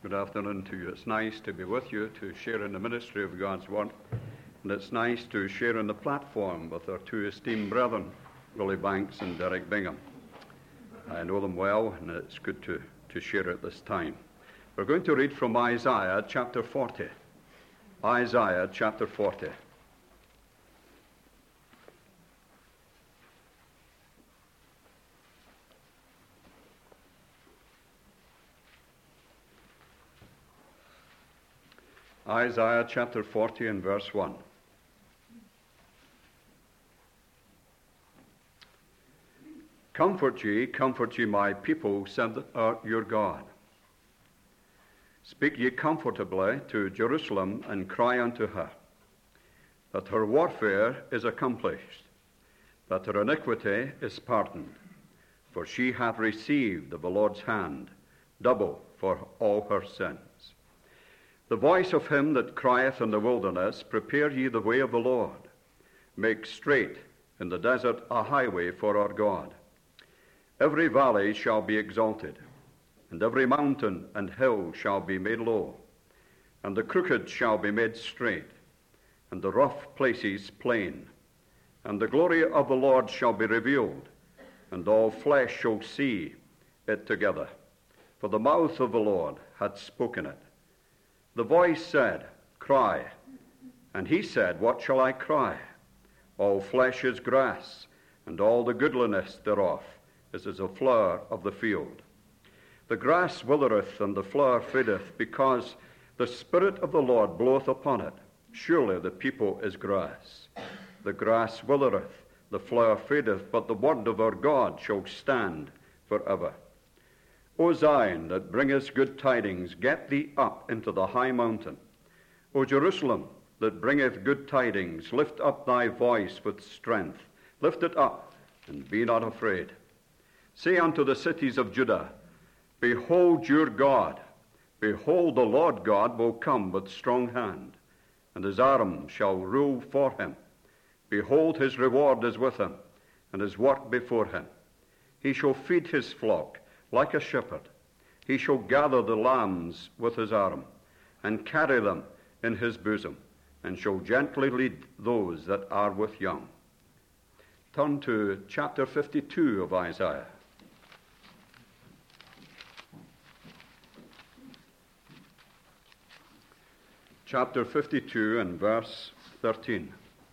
Good afternoon to you. It's nice to be with you to share in the ministry of God's Word. And it's nice to share on the platform with our two esteemed brethren, Willie Banks and Derek Bingham. I know them well, and it's good to share at this time. We're going to read from Isaiah chapter 40. Isaiah chapter 40. Isaiah chapter 40 and verse 1. Comfort ye, my people, said your God. Speak ye comfortably to Jerusalem, and cry unto her, that her warfare is accomplished, that her iniquity is pardoned, for she hath received of the Lord's hand double for all her sins. The voice of him that crieth in the wilderness, prepare ye the way of the Lord. Make straight in the desert a highway for our God. Every valley shall be exalted, and every mountain and hill shall be made low, and the crooked shall be made straight, and the rough places plain. And the glory of the Lord shall be revealed, and all flesh shall see it together. For the mouth of the Lord hath spoken it. The voice said, Cry. And he said, What shall I cry? All flesh is grass, and all the goodliness thereof is as a flower of the field. The grass withereth, and the flower fadeth, because the Spirit of the Lord bloweth upon it. Surely the people is grass. The grass withereth, the flower fadeth, but the word of our God shall stand forever. O Zion, that bringest good tidings, get thee up into the high mountain. O Jerusalem, that bringeth good tidings, lift up thy voice with strength. Lift it up, and be not afraid. Say unto the cities of Judah, Behold your God. Behold, the Lord God will come with strong hand, and his arm shall rule for him. Behold, his reward is with him, and his work before him. He shall feed his flock like a shepherd. He shall gather the lambs with his arm, and carry them in his bosom, and shall gently lead those that are with young. Turn to chapter 52 of Isaiah. Chapter 52 and verse 13.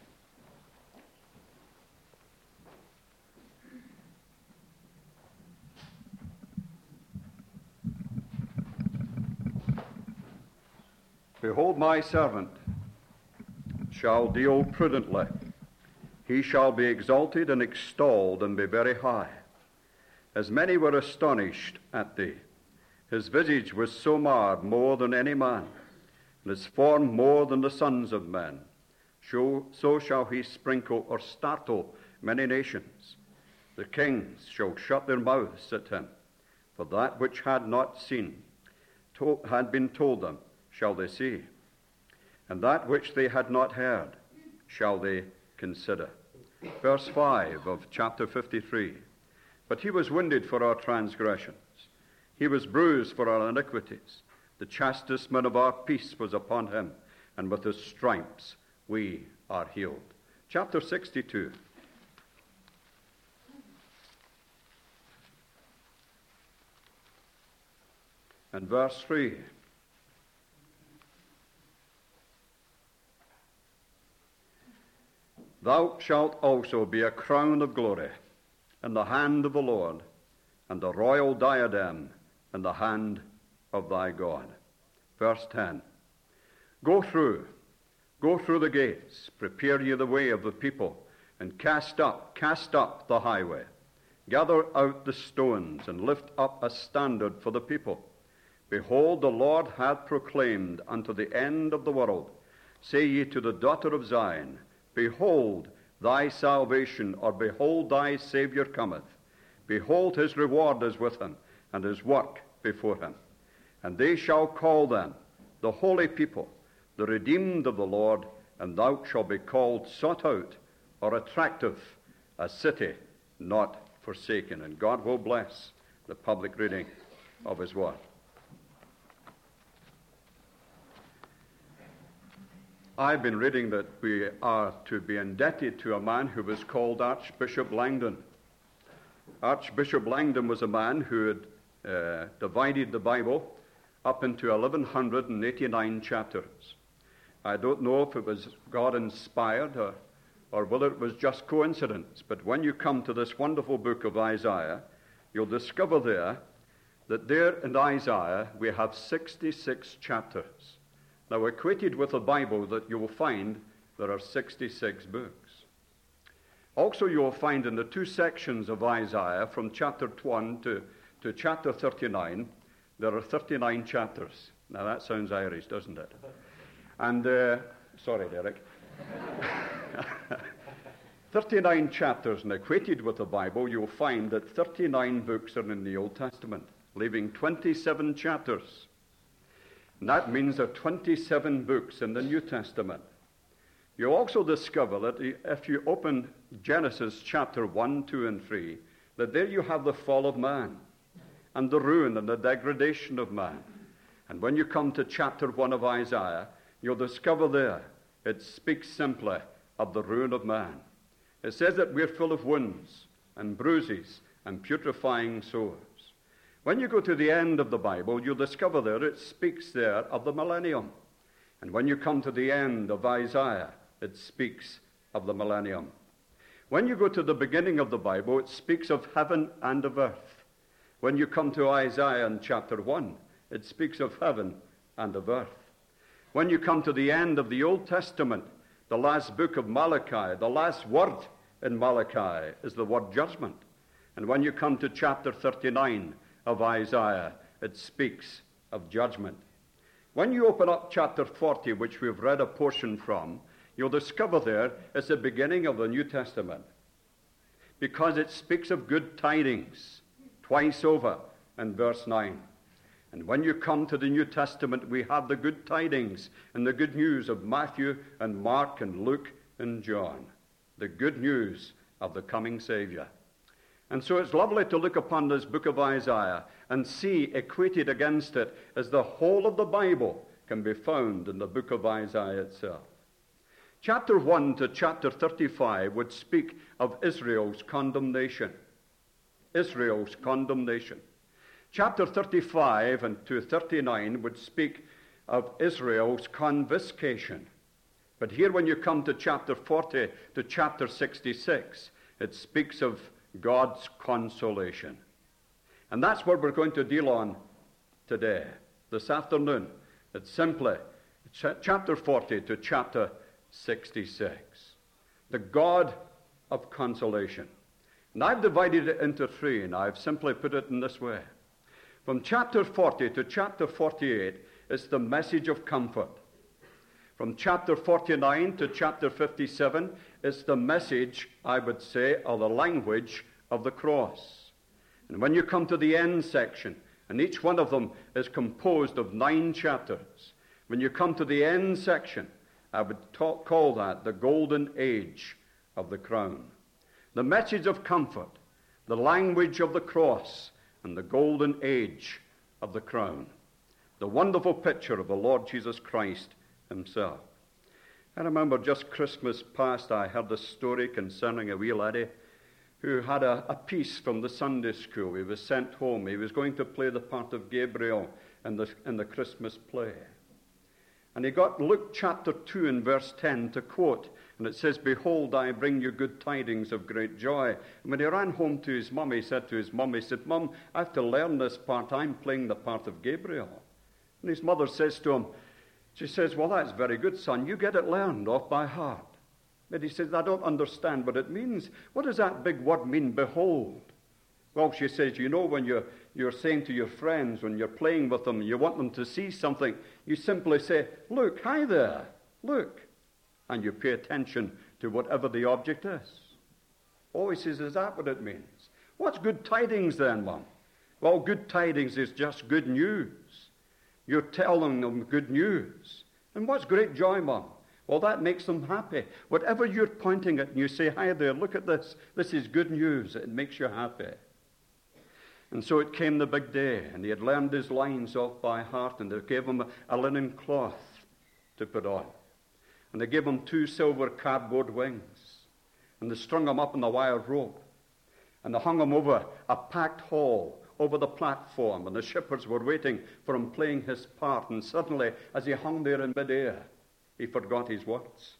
Behold, my servant shall deal prudently. He shall be exalted and extolled and be very high. As many were astonished at thee. His visage was so marred more than any man, and his form more than the sons of men. So shall he sprinkle or startle many nations. The kings shall shut their mouths at him, for that which had not seen had been told them shall they see, and that which they had not heard shall they consider. Verse 5 of chapter 53. But he was wounded for our transgressions. He was bruised for our iniquities. The chastisement of our peace was upon him, and with his stripes we are healed. Chapter 62. And verse 3. Thou shalt also be a crown of glory in the hand of the Lord, and a royal diadem in the hand of thy God. Verse 10. Go through the gates, prepare ye the way of the people, and cast up the highway. Gather out the stones, and lift up a standard for the people. Behold, the Lord hath proclaimed unto the end of the world. Say ye to the daughter of Zion, Behold, thy salvation, or behold, thy Savior cometh. Behold, his reward is with him, and his work before him. And they shall call them the holy people, the redeemed of the Lord, and thou shalt be called sought out, or attractive, a city not forsaken. And God will bless the public reading of his word. I've been reading that we are to be indebted to a man who was called Archbishop Langdon. Archbishop Langdon was a man who had divided the Bible up into 1,189 chapters. I don't know if it was God-inspired or whether it was just coincidence, but when you come to this wonderful book of Isaiah, you'll discover there in Isaiah we have 66 chapters. Now, equated with the Bible, that you will find there are 66 books. Also, you will find in the two sections of Isaiah, from chapter 1 to chapter 39, there are 39 chapters. Now, that sounds Irish, doesn't it? And, sorry, Derek. 39 chapters, and equated with the Bible, you'll find that 39 books are in the Old Testament, leaving 27 chapters. And that means there are 27 books in the New Testament. You'll also discover that if you open Genesis chapter 1, 2, and 3, that there you have the fall of man and the ruin and the degradation of man. And when you come to chapter 1 of Isaiah, you'll discover there it speaks simply of the ruin of man. It says that we're full of wounds and bruises and putrefying sores. When you go to the end of the Bible, you'll discover there it speaks there of the millennium. And when you come to the end of Isaiah, it speaks of the millennium. When you go to the beginning of the Bible, it speaks of heaven and of earth. When you come to Isaiah in chapter 1, it speaks of heaven and of earth. When you come to the end of the Old Testament, the last book of Malachi, the last word in Malachi is the word judgment. And when you come to chapter 39 of Isaiah, it speaks of judgment. When you open up chapter 40, which we've read a portion from, you'll discover there it's the beginning of the New Testament, because it speaks of good tidings twice over in verse 9. And when you come to the New Testament, we have the good tidings and the good news of Matthew and Mark and Luke and John, the good news of the coming Savior. And so it's lovely to look upon this book of Isaiah and see equated against it as the whole of the Bible can be found in the book of Isaiah itself. Chapter 1 to chapter 35 would speak of Israel's condemnation. Israel's condemnation. Chapter 35 and to 39 would speak of Israel's confiscation. But here when you come to chapter 40 to chapter 66, it speaks of God's consolation. And that's what we're going to deal on today, this afternoon. It's simply chapter 40 to chapter 66. The God of consolation. And I've divided it into three, and I've simply put it in this way. From chapter 40 to chapter 48 is the message of comfort. From chapter 49 to chapter 57 is the message, I would say, or the language of the cross. And when you come to the end section, and each one of them is composed of 9 chapters, when you come to the end section, I would call that the golden age of the crown. The message of comfort, the language of the cross, and the golden age of the crown. The wonderful picture of the Lord Jesus Christ himself. I remember just Christmas past, I heard a story concerning a wee laddie who had a piece from the Sunday school. He was sent home. He was going to play the part of Gabriel in the Christmas play. And he got Luke chapter 2 and verse 10 to quote, and it says, "Behold, I bring you good tidings of great joy." And when he ran home to his mum, he said to his mum, "Mum, I have to learn this part. I'm playing the part of Gabriel." And his mother says to him, she says, "Well, that's very good, son. You get it learned off by heart." But he says, "I don't understand what it means. What does that big word mean, behold?" Well, she says, you know, when you're saying to your friends, when you're playing with them, you want them to see something, you simply say, "Look, hi there, look." And you pay attention to whatever the object is. Oh, he says, is that what it means? What's good tidings then, Mum? Well, good tidings is just good news. You're telling them good news. And what's great joy, Mum? Well, that makes them happy. Whatever you're pointing at and you say, "Hi there, look at this. This is good news." It makes you happy. And so it came the big day, and he had learned his lines off by heart, and they gave him a linen cloth to put on. And they gave him 2 silver cardboard wings. And they strung him up in the wire rope. And they hung him over a packed hall, over the platform. And the shepherds were waiting for him playing his part. And suddenly, as he hung there in midair, he forgot his words.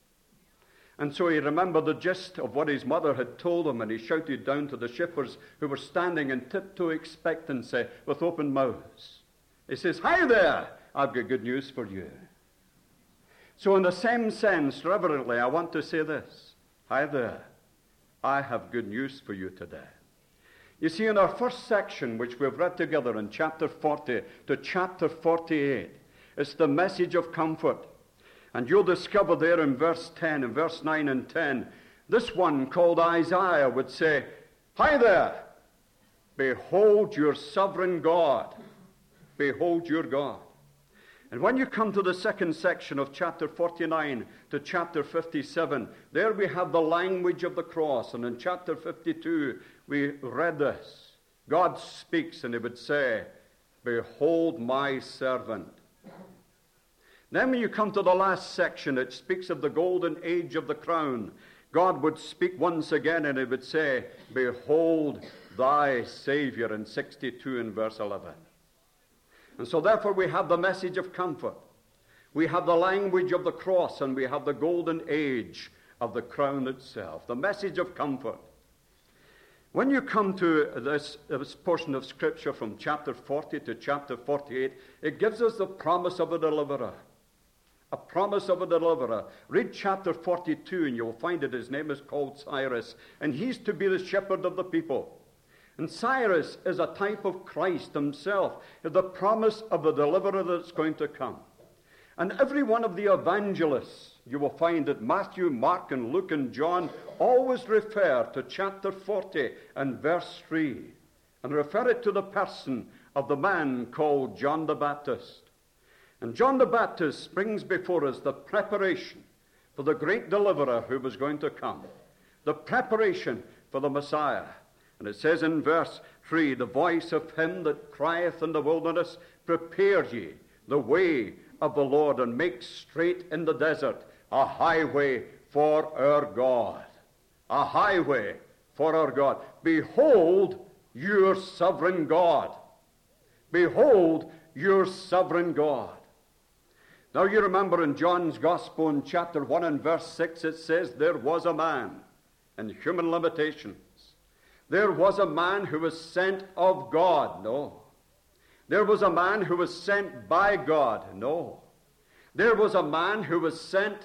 And so he remembered the gist of what his mother had told him, and he shouted down to the shepherds who were standing in tiptoe expectancy with open mouths. He says, "Hi there, I've got good news for you." So in the same sense, reverently, I want to say this. Hi there, I have good news for you today. You see, in our first section, which we've read together in chapter 40 to chapter 48, it's the message of comfort. And you'll discover there in verse 10 and verse 9 and 10, this one called Isaiah would say, "Hi there, behold your sovereign God. Behold your God." And when you come to the second section of chapter 49 to chapter 57, there we have the language of the cross. And in chapter 52, we read this. God speaks and he would say, "Behold my servant." Then when you come to the last section, it speaks of the golden age of the crown. God would speak once again and he would say, "Behold thy Savior," in 62 and verse 11. And so therefore we have the message of comfort. We have the language of the cross, and we have the golden age of the crown itself. The message of comfort. When you come to this portion of Scripture from chapter 40 to chapter 48, it gives us the promise of a deliverer. A promise of a deliverer. Read chapter 42 and you'll find that his name is called Cyrus, and he's to be the shepherd of the people. And Cyrus is a type of Christ himself, the promise of the deliverer that's going to come. And every one of the evangelists, you will find that Matthew, Mark, and Luke, and John always refer to chapter 40 and verse 3, and refer it to the person of the man called John the Baptist. And John the Baptist brings before us the preparation for the great deliverer who was going to come, the preparation for the Messiah. And it says in verse 3, "The voice of him that crieth in the wilderness, prepare ye the way of the Lord, and make straight in the desert a highway for our God." A highway for our God. Behold your sovereign God. Behold your sovereign God. Now you remember in John's Gospel in chapter 1 and verse 6, it says, "There was a man," in human limitations. There was a man who was sent of God. No. There was a man who was sent by God. No. There was a man who was sent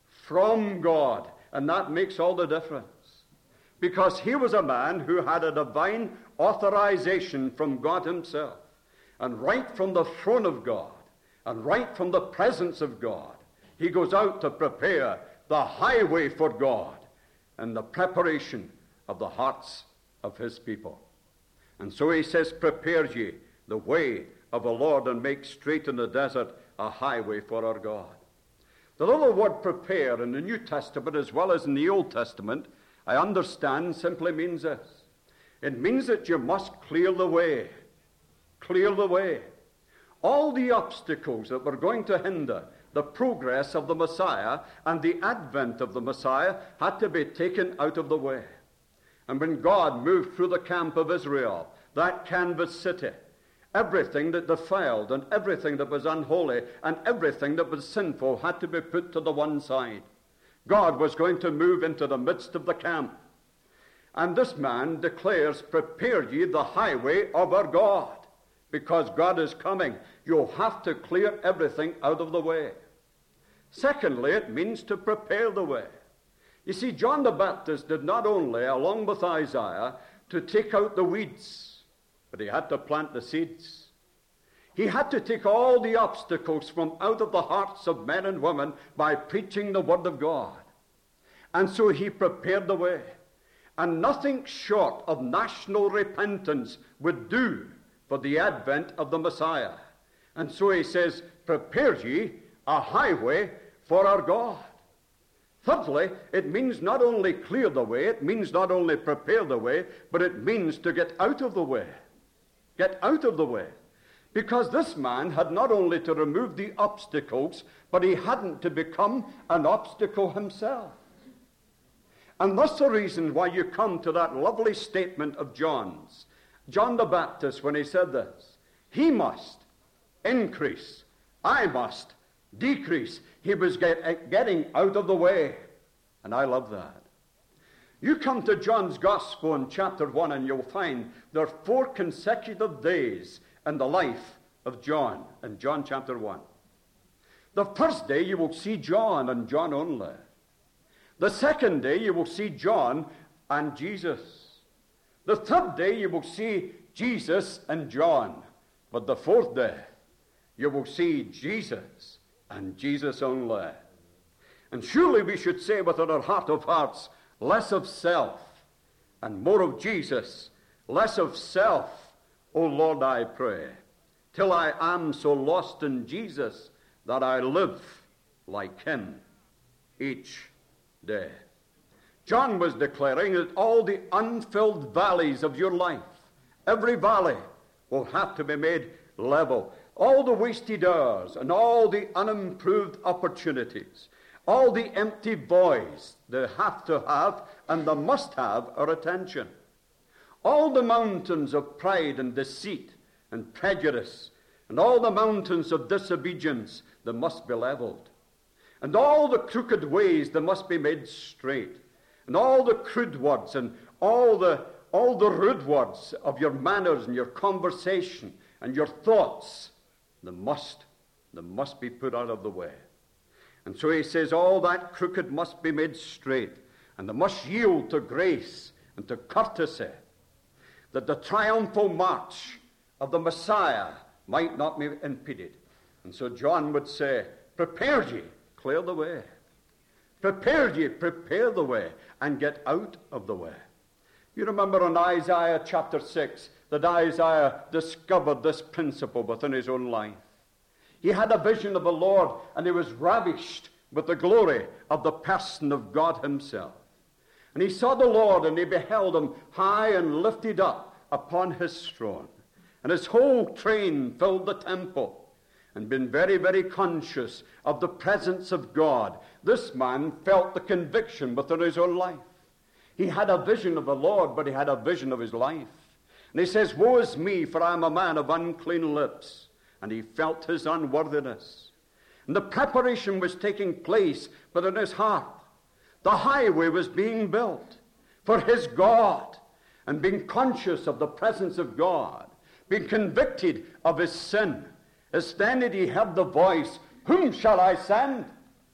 from God. And that makes all the difference. Because he was a man who had a divine authorization from God himself. And right from the throne of God, and right from the presence of God, he goes out to prepare the highway for God and the preparation of the hearts of his people. And so he says, "Prepare ye the way of the Lord, and make straight in the desert a highway for our God." The little word "prepare" in the New Testament as well as in the Old Testament, I understand, simply means this. It means that you must clear the way. Clear the way. All the obstacles that were going to hinder the progress of the Messiah and the advent of the Messiah had to be taken out of the way. And when God moved through the camp of Israel, that canvas city, everything that defiled and everything that was unholy and everything that was sinful had to be put to the one side. God was going to move into the midst of the camp. And this man declares, "Prepare ye the highway of our God." Because God is coming, you'll have to clear everything out of the way. Secondly, it means to prepare the way. You see, John the Baptist did not only, along with Isaiah, to take out the weeds, but he had to plant the seeds. He had to take all the obstacles from out of the hearts of men and women by preaching the Word of God. And so he prepared the way. And nothing short of national repentance would do for the advent of the Messiah. And so he says, "Prepare ye a highway for our God." Thirdly, it means not only clear the way, it means not only prepare the way, but it means to get out of the way. Get out of the way. Because this man had not only to remove the obstacles, but he hadn't to become an obstacle himself. And that's the reason why you come to that lovely statement of John's. John the Baptist, when he said this, he must increase, I must decrease. He was getting out of the way. And I love that. You come to John's Gospel in chapter 1 and you'll find there are 4 consecutive days in the life of John in John chapter 1. The first day you will see John and John only. The second day you will see John and Jesus. The third day you will see Jesus and John. But the fourth day you will see Jesus and Jesus only. And surely we should say within our heart of hearts, less of self and more of Jesus, less of self, O Lord, I pray, till I am so lost in Jesus that I live like him each day. John was declaring that all the unfilled valleys of your life, every valley will have to be made level. All the wasted hours and all the unimproved opportunities, all the empty voids they have to have and they must have our attention. All the mountains of pride and deceit and prejudice and all the mountains of disobedience, they must be leveled. And all the crooked ways, they must be made straight. And all the crude words and all the rude words of your manners and your conversation and your thoughts, they must be put out of the way. And so he says all that crooked must be made straight, and they must yield to grace and to courtesy, that the triumphal march of the Messiah might not be impeded. And so John would say, prepare ye, clear the way. Prepare ye, prepare the way, and get out of the way. You remember in Isaiah chapter 6 that Isaiah discovered this principle within his own life. He had a vision of the Lord, and he was ravished with the glory of the person of God himself. And he saw the Lord, and he beheld him high and lifted up upon his throne. And his whole train filled the temple. And being very, very conscious of the presence of God, this man felt the conviction within his own life. He had a vision of the Lord, but he had a vision of his life. And he says, woe is me, for I am a man of unclean lips. And he felt his unworthiness. And the preparation was taking place within his heart. The highway was being built for his God. And being conscious of the presence of God, being convicted of his sin, as then did he heard the voice, whom shall I send?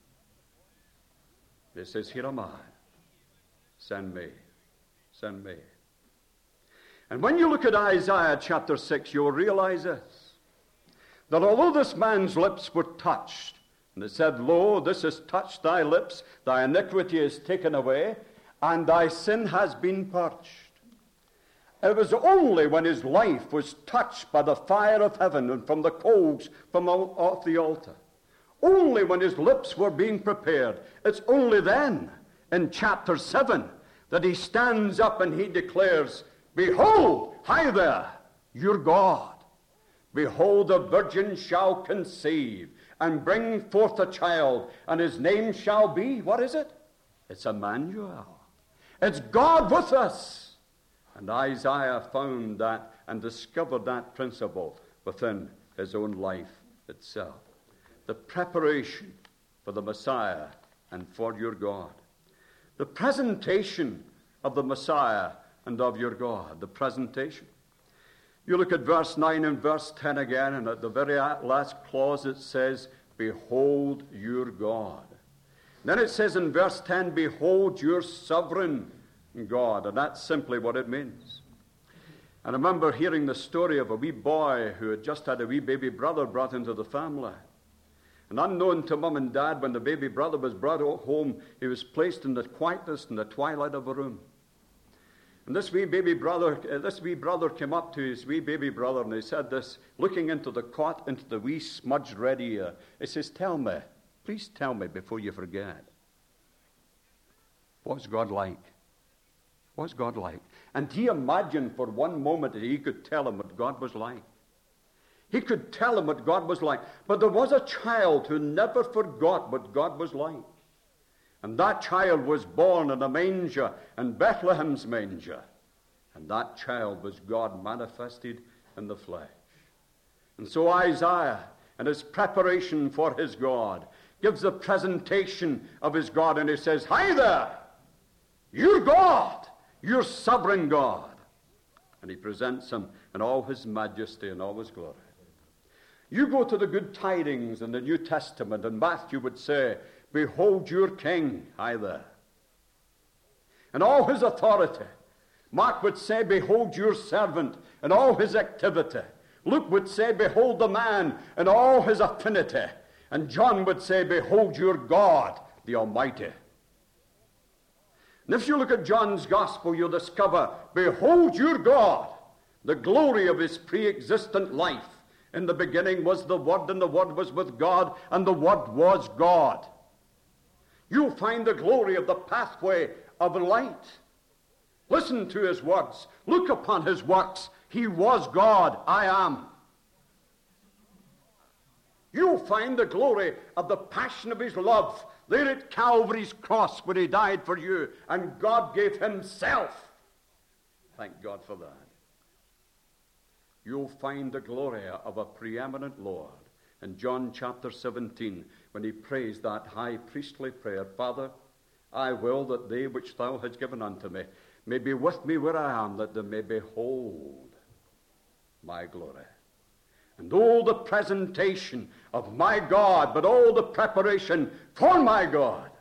He says, here am I. Send me. Send me. And when you look at Isaiah chapter 6, you'll realize this, that although this man's lips were touched, and it said, lo, this has touched thy lips, thy iniquity is taken away, and thy sin has been purged. It was only when his life was touched by the fire of heaven and from the coals from off the altar, only when his lips were being prepared, it's only then, in chapter 7, that he stands up and he declares, behold, hi there, your God. Behold, the virgin shall conceive and bring forth a child, and his name shall be, what is it? It's Emmanuel. It's God with us. And Isaiah found that and discovered that principle within his own life itself. The preparation for the Messiah and for your God. The presentation of the Messiah and of your God. The presentation. You look at verse 9 and verse 10 again, and at the very last clause it says, behold your God. Then it says in verse 10, behold your sovereign God. And that's simply what it means. And I remember hearing the story of a wee boy who had just had a wee baby brother brought into the family. And unknown to mum and dad, when the baby brother was brought home, he was placed in the quietness and the twilight of a room. And this wee brother came up to his wee baby brother, and he said this, looking into the cot, into the wee smudged red ear. He says, tell me, please tell me before you forget. What's God like? What's God like? And he imagined for one moment that he could tell him what God was like. He could tell them what God was like. But there was a child who never forgot what God was like. And that child was born in a manger, in Bethlehem's manger. And that child was God manifested in the flesh. And so Isaiah, in his preparation for his God, gives a presentation of his God, and he says, "Hi there, you're God, you're sovereign God." And he presents him in all his majesty and all his glory. You go to the good tidings in the New Testament, and Matthew would say, "Behold your king, hi there." And all his authority. Mark would say, "Behold your servant," and all his activity. Luke would say, "Behold the man," and all his affinity. And John would say, "Behold your God, the Almighty." And if you look at John's gospel, you'll discover, "Behold your God, the glory of his pre-existent life. In the beginning was the Word, and the Word was with God, and the Word was God." You'll find the glory of the pathway of light. Listen to his words. Look upon his works. He was God. I am. You'll find the glory of the passion of his love there at Calvary's cross where he died for you, and God gave himself. Thank God for that. You'll find the glory of a preeminent Lord in John chapter 17 when he prays that high priestly prayer, "Father, I will that they which thou hast given unto me may be with me where I am, that they may behold my glory." And all the presentation of my God, but all the preparation for my God.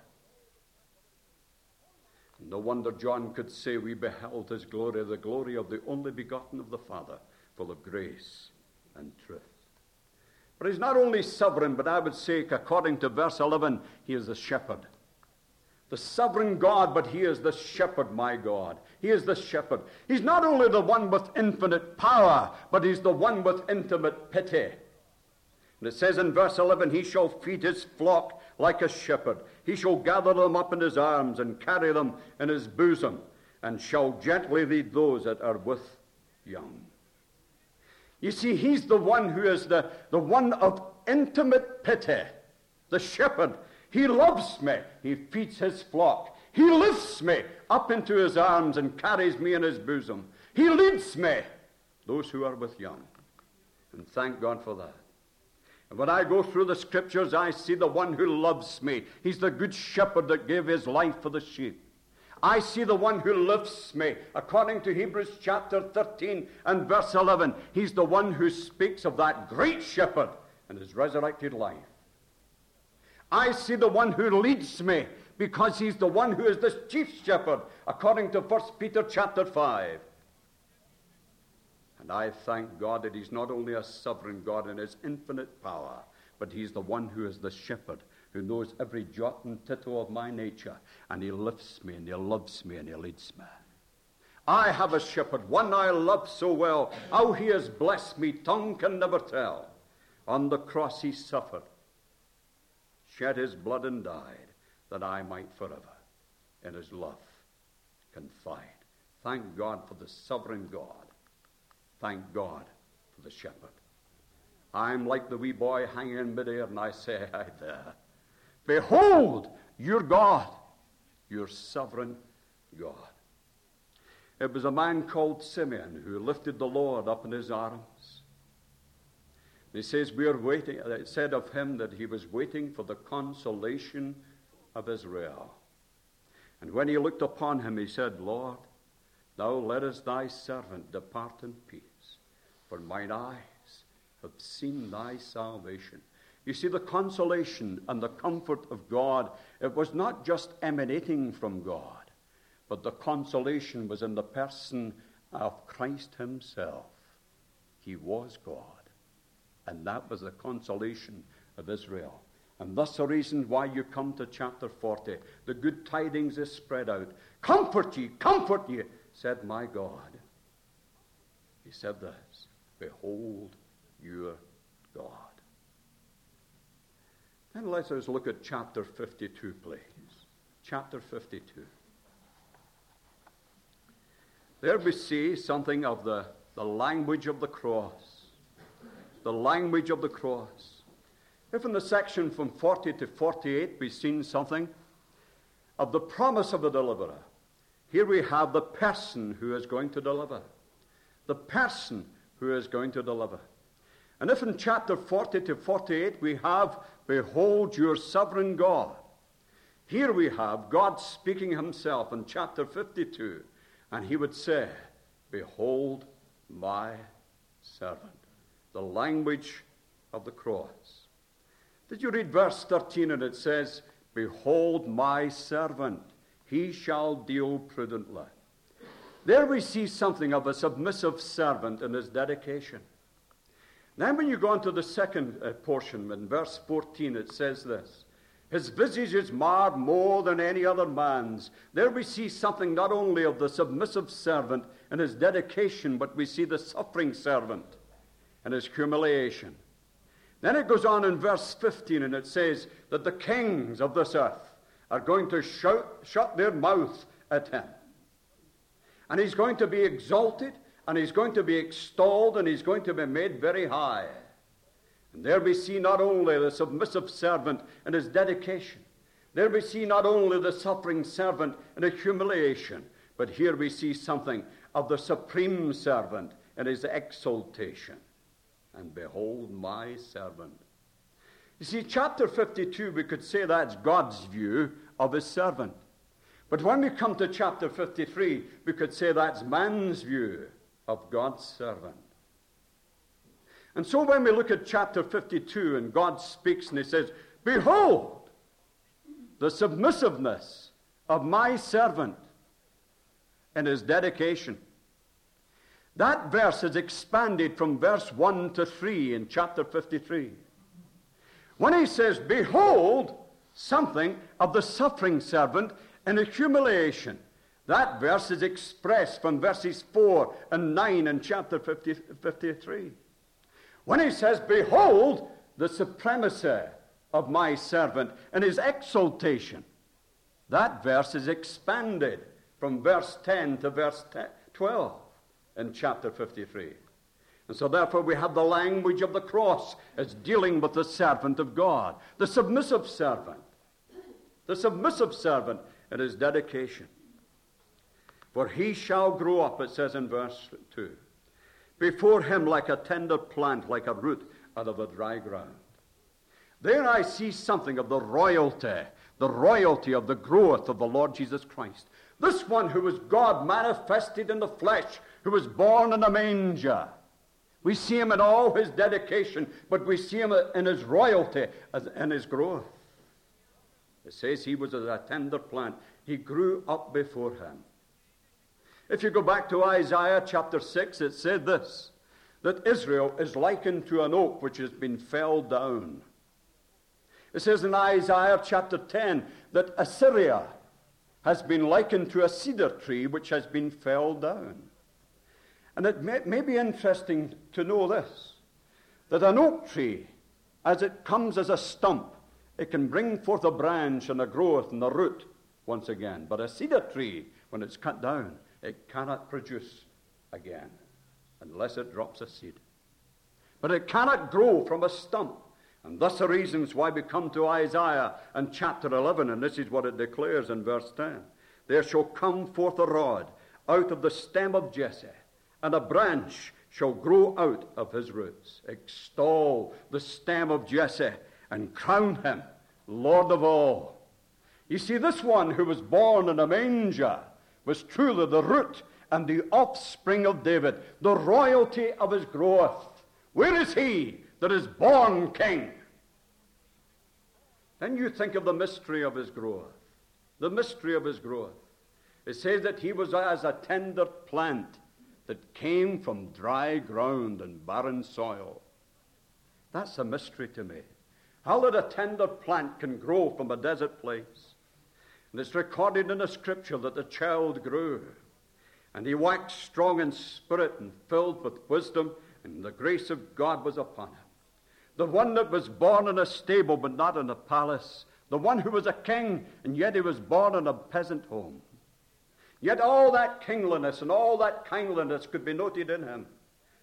No wonder John could say, "We beheld his glory, the glory of the only begotten of the Father, full of grace and truth." But he's not only sovereign, but I would say, according to verse 11, he is the shepherd. The sovereign God, but he is the shepherd, my God. He is the shepherd. He's not only the one with infinite power, but he's the one with intimate pity. And it says in verse 11, "He shall feed his flock like a shepherd. He shall gather them up in his arms and carry them in his bosom, and shall gently lead those that are with young." You see, he's the one who is the one of intimate pity, the shepherd. He loves me. He feeds his flock. He lifts me up into his arms and carries me in his bosom. He leads me, those who are with young. And thank God for that. And when I go through the scriptures, I see the one who loves me. He's the good shepherd that gave his life for the sheep. I see the one who lifts me. According to Hebrews chapter 13 and verse 11, he's the one who speaks of that great shepherd and his resurrected life. I see the one who leads me, because he's the one who is the chief shepherd, according to 1 Peter chapter 5. And I thank God that he's not only a sovereign God in his infinite power, but he's the one who is the shepherd, who knows every jot and tittle of my nature, and he lifts me, and he loves me, and he leads me. I have a shepherd, one I love so well. How he has blessed me, tongue can never tell. On the cross he suffered, shed his blood and died, that I might forever in his love confide. Thank God for the sovereign God. Thank God for the shepherd. I'm like the wee boy hanging in midair, and I say, "Hi there. Behold your God, your sovereign God." It was a man called Simeon who lifted the Lord up in his arms. He says, we are waiting. It said of him that he was waiting for the consolation of Israel. And when he looked upon him, he said, "Lord, thou lettest thy servant depart in peace, for mine eyes have seen thy salvation." You see, the consolation and the comfort of God, it was not just emanating from God, but the consolation was in the person of Christ himself. He was God. And that was the consolation of Israel. And that's the reason why you come to chapter 40. The good tidings is spread out. Comfort ye, said my God. He said this, "Behold your God." Then let us look at chapter 52, please. Chapter 52. There we see something of the language of the cross. the language of the cross. If in the section from 40 to 48 we've seen something of the promise of the deliverer, here we have the person who is going to deliver. The person who is going to deliver. And if in chapter 40 to 48 we have, behold your sovereign God, here we have God speaking himself in chapter 52, and he would say, behold my servant. The language of the cross. Did you read verse 13, and it says, behold my servant, he shall deal prudently. There we see something of a submissive servant in his dedication. Then when you go on to the second portion, in verse 14, it says this, his visage is marred more than any other man's. There we see something not only of the submissive servant and his dedication, but we see the suffering servant and his humiliation. Then it goes on in verse 15, and it says that the kings of this earth are going to shut their mouth at him. And he's going to be exalted, and he's going to be extolled, and he's going to be made very high. And there we see not only the submissive servant and his dedication. There we see not only the suffering servant and his humiliation, but here we see something of the supreme servant and his exaltation. And behold my servant. You see, chapter 52, we could say that's God's view of his servant. But when we come to chapter 53, we could say that's man's view of God's servant. And so when we look at chapter 52 and God speaks and he says, behold, the submissiveness of my servant and his dedication. That verse is expanded from verse 1 to 3 in chapter 53. When he says, behold, something of the suffering servant and his humiliation, that verse is expressed from verses 4 and 9 in chapter 53. When he says, behold, the supremacy of my servant and his exaltation, that verse is expanded from verse 10 to verse 12 in chapter 53. And so therefore we have the language of the cross as dealing with the servant of God, the submissive servant and his dedication. For he shall grow up, it says in verse 2, before him like a tender plant, like a root out of a dry ground. There I see something of the royalty of the growth of the Lord Jesus Christ. This one who was God manifested in the flesh, who was born in a manger. We see him in all his dedication, but we see him in his royalty and his growth. It says he was as a tender plant. He grew up before him. If you go back to Isaiah chapter 6, it said this, that Israel is likened to an oak which has been felled down. It says in Isaiah chapter 10 that Assyria has been likened to a cedar tree which has been felled down. And it may be interesting to know this, that an oak tree, as it comes as a stump, it can bring forth a branch and a growth and a root once again. But a cedar tree, when it's cut down, it cannot produce again unless it drops a seed. But it cannot grow from a stump. And thus the reasons why we come to Isaiah and chapter 11, and this is what it declares in verse 10. There shall come forth a rod out of the stem of Jesse, and a branch shall grow out of his roots. Extol the stem of Jesse and crown him Lord of all. You see, this one who was born in a manger was truly the root and the offspring of David, the royalty of his growth. Where is he that is born king? Then you think of the mystery of his growth. The mystery of his growth. It says that he was as a tender plant that came from dry ground and barren soil. That's a mystery to me. How that a tender plant can grow from a desert place. And it's recorded in the scripture that the child grew, and he waxed strong in spirit and filled with wisdom, and the grace of God was upon him. The one that was born in a stable but not in a palace. The one who was a king, and yet he was born in a peasant home. Yet all that kingliness and all that kindliness could be noted in him.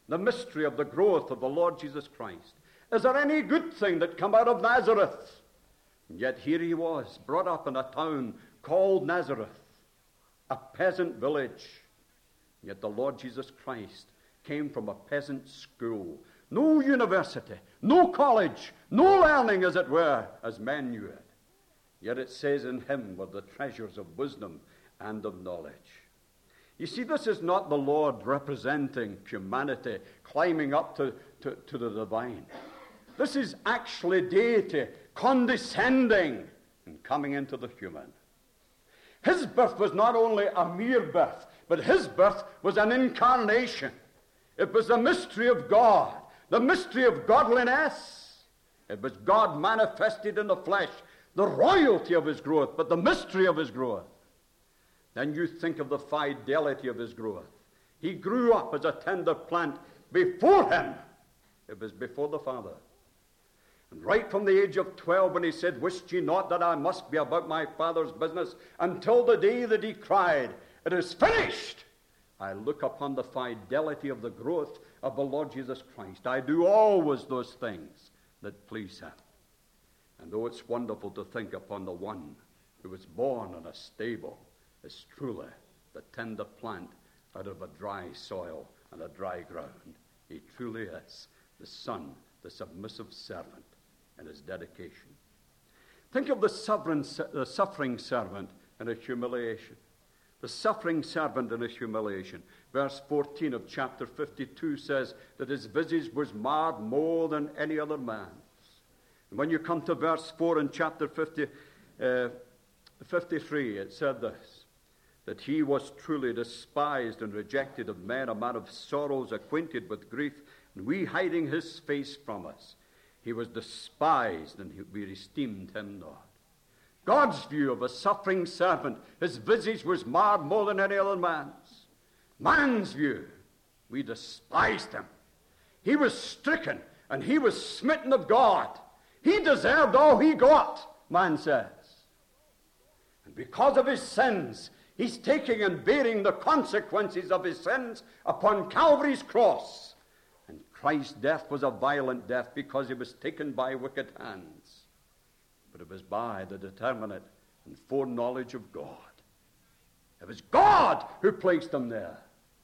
the mystery of the growth of the Lord Jesus Christ. Is there any good thing that come out of Nazareth? And yet here he was, brought up in a town called Nazareth, a peasant village. Yet the Lord Jesus Christ came from a peasant school. No university, no college, no learning, as it were, as men knew it. Yet it says in him were the treasures of wisdom and of knowledge. You see, this is not the Lord representing humanity, climbing up to the divine. This is actually deity condescending and coming into the human. His birth was not only a mere birth, but his birth was an incarnation. It was the mystery of God, the mystery of godliness. It was God manifested in the flesh, the royalty of his growth, but the mystery of his growth. Then you think of the fidelity of his growth. He grew up as a tender plant before him. It was before the Father. And right from the age of 12, when he said, "Wist ye not that I must be about my Father's business," until the day that he cried, "It is finished," I look upon the fidelity of the growth of the Lord Jesus Christ. I do always those things that please him. And though it's wonderful to think upon the one who was born in a stable, is truly the tender plant out of a dry soil and a dry ground. He truly is the Son, the submissive servant in his dedication. Think of the suffering servant in a humiliation. The suffering servant in his humiliation. Verse 14 of chapter 52 says that his visage was marred more than any other man's. And when you come to verse 4 in chapter 53, it said this, that he was truly despised and rejected of men, a man of sorrows, acquainted with grief, and we hiding his face from us. He was despised, and we esteemed him not. God's view of a suffering servant, his visage was marred more than any other man's. Man's view, we despised him. He was stricken, and he was smitten of God. He deserved all he got, man says. And because of his sins, he's taking and bearing the consequences of his sins upon Calvary's cross. And Christ's death was a violent death because he was taken by wicked hands. But it was by the determinate and foreknowledge of God. It was God who placed him there.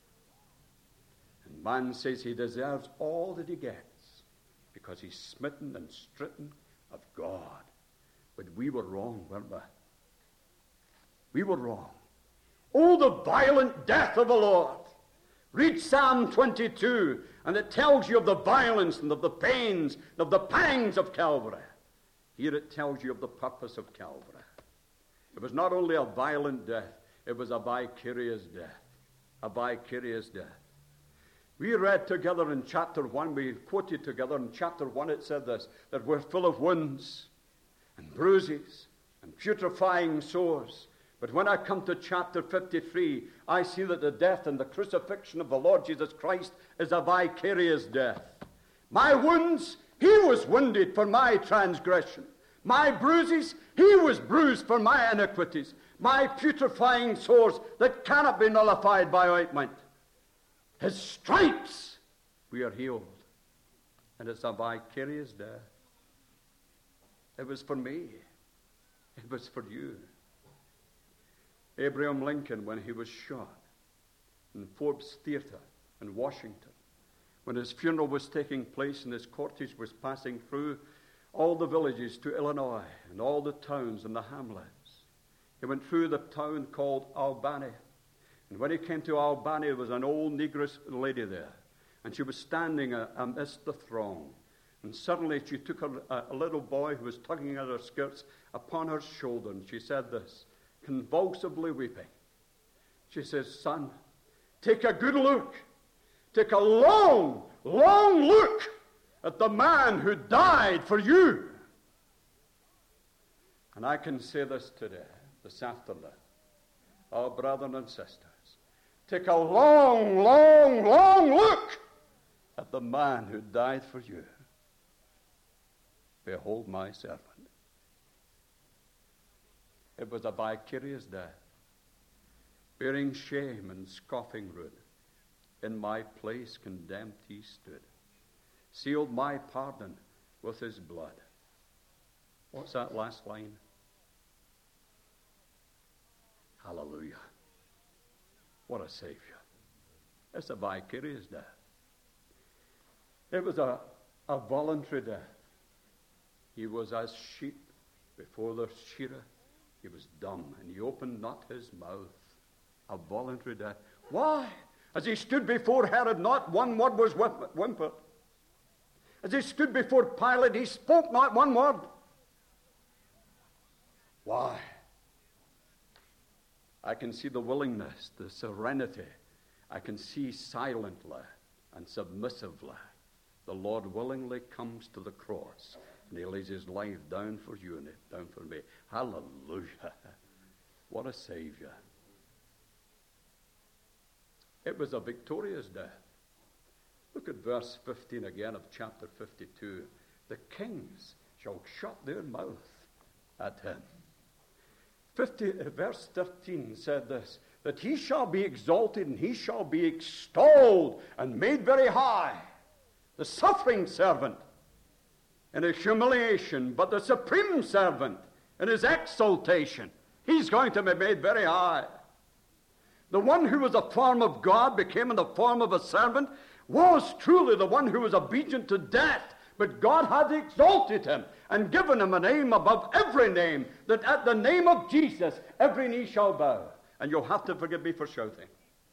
And man says he deserves all that he gets because he's smitten and stricken of God. But we were wrong, weren't we? We were wrong. Oh, the violent death of the Lord. Read Psalm 22, and it tells you of the violence and of the pains and of the pangs of Calvary. Here it tells you of the purpose of Calvary. It was not only a violent death, it was a vicarious death. A vicarious death. We read together in chapter 1, we quoted together in chapter 1, it said this, that we're full of wounds and bruises and putrefying sores. But when I come to chapter 53, I see that the death and the crucifixion of the Lord Jesus Christ is a vicarious death. My wounds, he was wounded for my transgression. My bruises, he was bruised for my iniquities. My putrefying sores that cannot be nullified by ointment. His stripes, we are healed. And it's a vicarious death. It was for me. It was for you. Abraham Lincoln, when he was shot in Forbes Theater in Washington, when his funeral was taking place and his cortege was passing through all the villages to Illinois and all the towns and the hamlets, he went through the town called Albany. And when he came to Albany, there was an old negress lady there, and she was standing amidst the throng. And suddenly she took a little boy who was tugging at her skirts upon her shoulder, and she said this, convulsively weeping. She says, "Son, take a good look. Take a long, long look at the man who died for you." And I can say this today, this afternoon. Oh, brothers and sisters, take a long, long, long look at the man who died for you. Behold my servant. It was a vicarious death, bearing shame and scoffing rude. In my place condemned he stood, sealed my pardon with his blood. What's that last line? Hallelujah. What a Savior. It's a vicarious death. It was a voluntary death. He was as sheep before the shearer. He was dumb, and he opened not his mouth. A voluntary death. Why? As he stood before Herod, not one word was whimpered. As he stood before Pilate, he spoke not one word. Why? I can see the willingness, the serenity. I can see silently and submissively the Lord willingly comes to the cross, and he lays his life down for you and down for me. Hallelujah. What a Savior. It was a victorious death. Look at verse 15 again of chapter 52. The kings shall shut their mouth at him. Verse 13 said this, that he shall be exalted and he shall be extolled and made very high. The suffering servant in his humiliation, but the supreme servant in his exaltation. He's going to be made very high. The one who was a form of God became in the form of a servant, was truly the one who was obedient to death. But God had exalted him and given him a name above every name, that at the name of Jesus every knee shall bow. And you'll have to forgive me for shouting.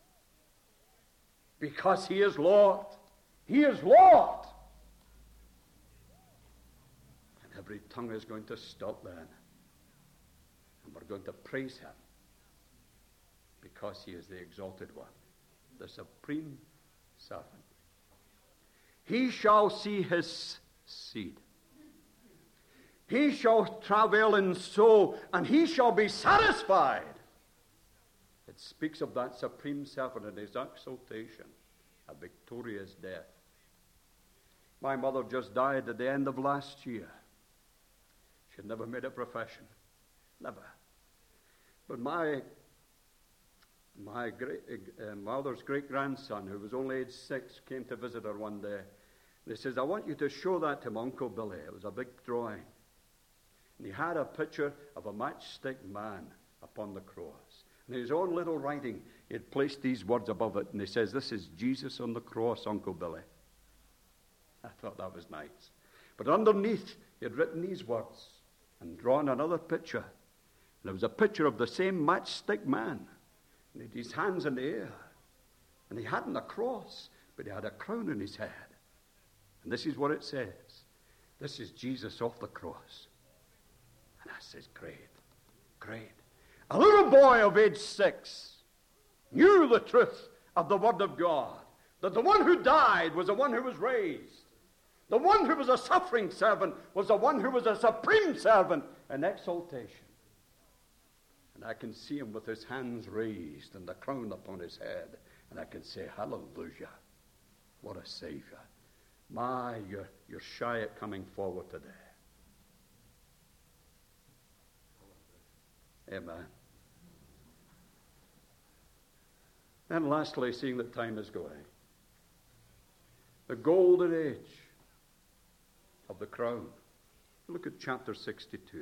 Because he is Lord. He is Lord. And every tongue is going to stop then. And we're going to praise him. Because he is the exalted one, the supreme servant. He shall see his seed. He shall travail in soul, and he shall be satisfied. It speaks of that supreme servant and his exaltation, a victorious death. My mother just died at the end of last year. She had never made a profession. Never. But my mother's great-grandson, who was only age 6, came to visit her one day. And he says, I want you to show that to my Uncle Billy. It was a big drawing. And he had a picture of a matchstick man upon the cross. And in his own little writing, he had placed these words above it. And he says, this is Jesus on the cross, Uncle Billy. I thought that was nice. But underneath, he had written these words and drawn another picture. And it was a picture of the same matchstick man. And he had his hands in the air. And he hadn't a cross, but he had a crown on his head. And this is what it says. This is Jesus off the cross. And I says, great, great. A little boy of age 6 knew the truth of the Word of God, that the one who died was the one who was raised. The one who was a suffering servant was the one who was a supreme servant in exaltation. And I can see him with his hands raised and the crown upon his head. And I can say, hallelujah. What a Savior. My, you're shy at coming forward today. Amen. And lastly, seeing that time is going, the golden age of the crown. Look at chapter 62.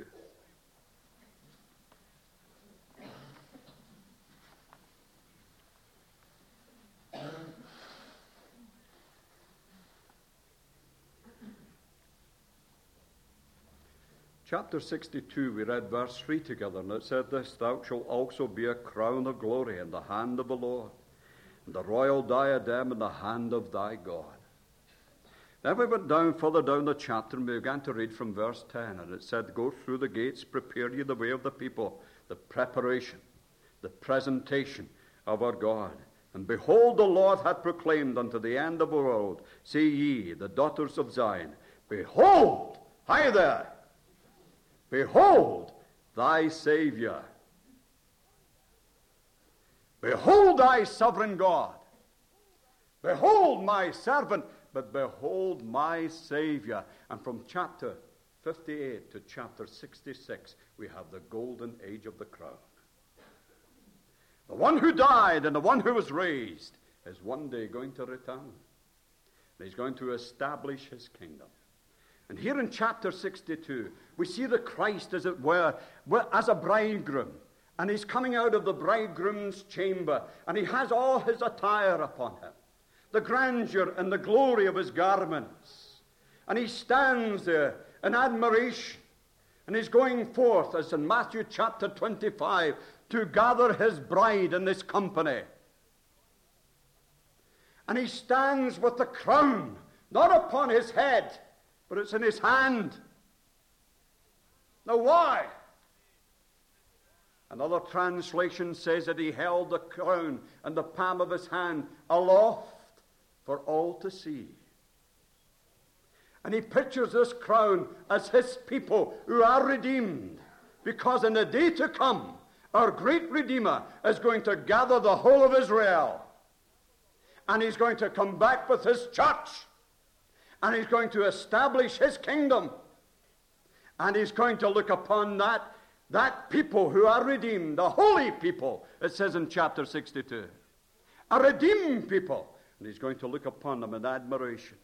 Chapter 62, we read verse 3 together, and it said this, thou shalt also be a crown of glory in the hand of the Lord, and the royal diadem in the hand of thy God. Then we went down, further down the chapter, and we began to read from verse 10, and it said, go through the gates, prepare ye the way of the people, the preparation, the presentation of our God. And behold, the Lord hath proclaimed unto the end of the world, say ye, the daughters of Zion, behold, hi there, behold thy Savior. Behold thy sovereign God. Behold my servant, but behold my Savior. And from chapter 58 to chapter 66, we have the golden age of the crown. The one who died and the one who was raised is one day going to return. And he's going to establish his kingdom. And here in chapter 62, we see the Christ, as it were, as a bridegroom. And he's coming out of the bridegroom's chamber, and he has all his attire upon him, the grandeur and the glory of his garments. And he stands there in admiration, and he's going forth, as in Matthew chapter 25, to gather his bride in this company. And he stands with the crown, not upon his head, but it's in his hand. Now why? Another translation says that he held the crown in the palm of his hand aloft for all to see. And he pictures this crown as his people who are redeemed, because in the day to come, our great Redeemer is going to gather the whole of Israel. And he's going to come back with his church. And he's going to establish his kingdom. And he's going to look upon that people who are redeemed, the holy people, it says in chapter 62. A redeemed people. And he's going to look upon them in admiration.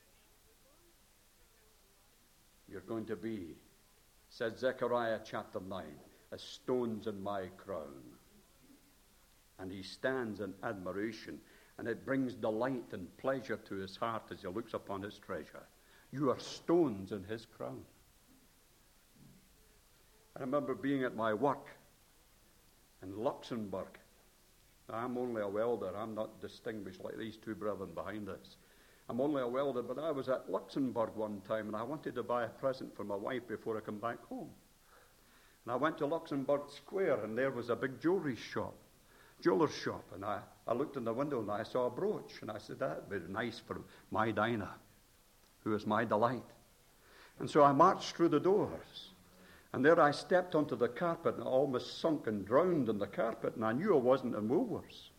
You're going to be, says Zechariah chapter 9, as stones in my crown. And he stands in admiration, and it brings delight and pleasure to his heart as he looks upon his treasure. You are stones in his crown. I remember being at my work in Luxembourg. I'm only a welder. I'm not distinguished like these two brethren behind us. I'm only a welder, but I was at Luxembourg one time, and I wanted to buy a present for my wife before I come back home. And I went to Luxembourg Square, and there was a big jeweler's shop, and I looked in the window, and I saw a brooch, and I said, that would be nice for my Dinah, who is my delight. And so I marched through the doors, and there I stepped onto the carpet, and I almost sunk and drowned in the carpet, and I knew I wasn't in Woolworths.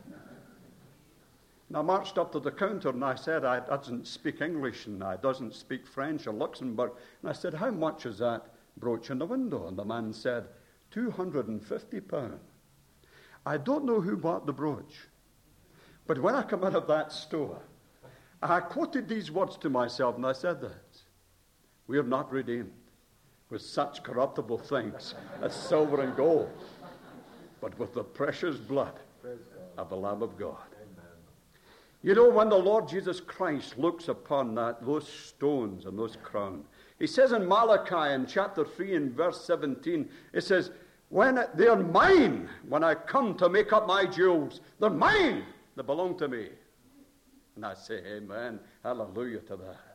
And I marched up to the counter, and I said, I doesn't speak English, and I doesn't speak French or Luxembourg. And I said, how much is that brooch in the window? And the man said, £250. I don't know who bought the brooch, but when I come out of that store, I quoted these words to myself, and I said this: we are not redeemed with such corruptible things as silver and gold, but with the precious blood of the Lamb of God. You know, when the Lord Jesus Christ looks upon those stones and those crowns, he says in Malachi in chapter 3 and verse 17, it says, they're mine when I come to make up my jewels. They're mine. They belong to me. And I say, amen, hallelujah to that.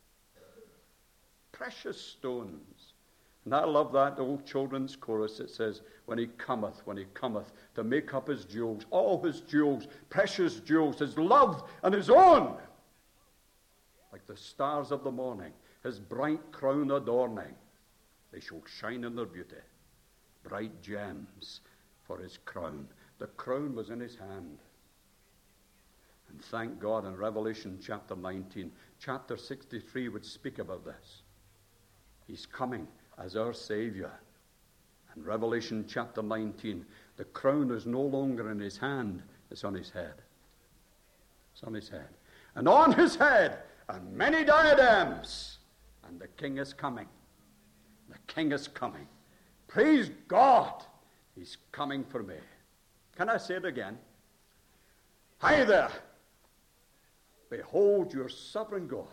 Precious stones. And I love that old children's chorus. It says, when he cometh to make up his jewels, all his jewels, precious jewels, his loved and his own, like the stars of the morning, his bright crown adorning, they shall shine in their beauty, bright gems for his crown. The crown was in his hand. And thank God in Revelation chapter 19, chapter 63 would speak about this. He's coming as our Savior. In Revelation chapter 19, the crown is no longer in his hand, it's on his head. It's on his head. And on his head are many diadems. And the King is coming. The King is coming. Praise God, he's coming for me. Can I say it again? Hi there. Behold your sovereign God.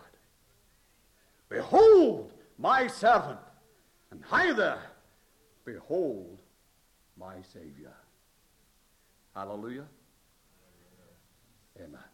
Behold my servant. And hi there, behold my Savior. Hallelujah. Amen.